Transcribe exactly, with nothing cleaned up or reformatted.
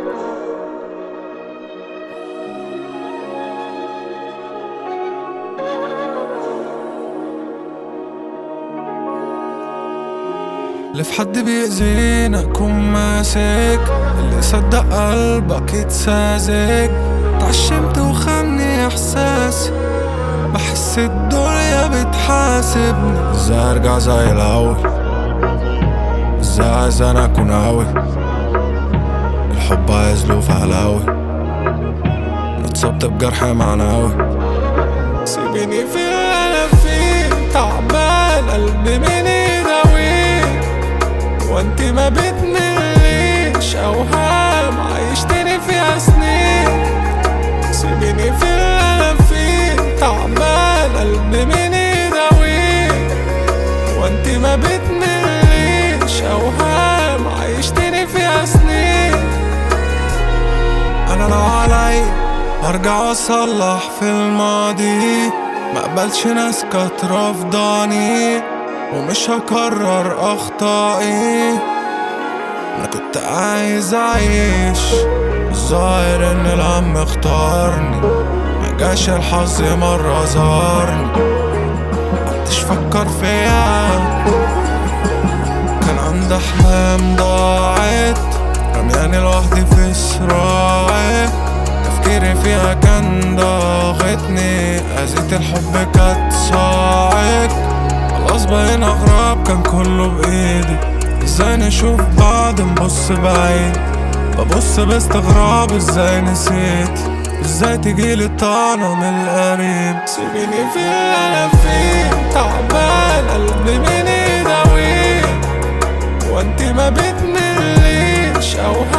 اللي في حد بيأذينا كون ماسك، اللي صدق قلبك يتساذج. اتعشمت وخاني احساسي، بحس الدنيا بتحاسبني. ازاي ارجع زي الاول؟ ازاي عايز انا اكون قوي؟ الحب عايز له فهلاوي، اتصبت بجرح معنوي. سيبيني في اللي انا فيه، تعبان قلبي من يداويه. وانتي ما بتمليش اوهام عايشتني فيها سنين. سيبيني في اللي انا فيه، تعبان قلبي من يداويه. وانتي ما بتمليش اوهام عايشتني فيها سنين. انا لو علي ارجع واصلح في الماضي، مقبلش ناس كانت رافضاني، ومش هكرر اخطائي. انا كنت عايز اعيش، الظاهر ان العم اختارني. مجاش الحظ مرة زارني، محدش فكر فيا. كان عندي احلام ضاعت، رمياني لوحدي في صراعي. تفكيري فيها كان ضاغطني، اذيت الحب كانت صاعق. خلاص بقينا اغراب كان كله بايدي. ازاي نشوف بعض نبص بعيد، ببص باستغراب ازاي نسيت. ازاي تجيلي الطعنة من القريب. سيبيني في اللي انا فيه، تعبان قلبي من يداويه. وانتي ما بتمليش اوهام